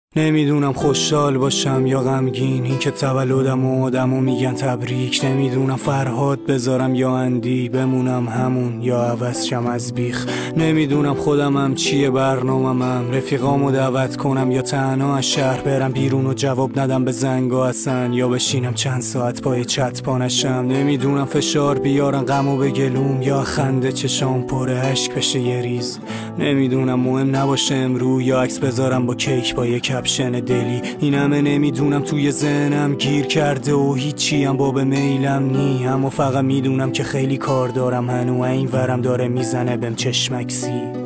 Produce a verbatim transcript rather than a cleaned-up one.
نمیدونم خوشحال باشم یا غمگین، این که تولدم و آدمو میگن تبریک. نمیدونم فرهاد بذارم یا اندی، بمونم همون یا عوض شم از بیخ. نمیدونم خودمم چیه برناممم، رفیقامو دعوت کنم یا تنها از شهر برم بیرون و جواب ندم به زنگا اصلا، یا بشینم چند ساعت پای چت پانشم. نمیدونم فشار بیارن غمو به گلوم یا خنده چشام پر اشک بشه یه ریز. نمیدونم مهم نباشه امرو یا عکس بذارم با کیک با یک کپشن دلی. این همه نمیدونم توی ذهنم گیر کرده و هیچی هم باب میلم نی، اما فقط میدونم که خیلی کار دارم هنو این ورم داره میزنه بهم چشمکسی.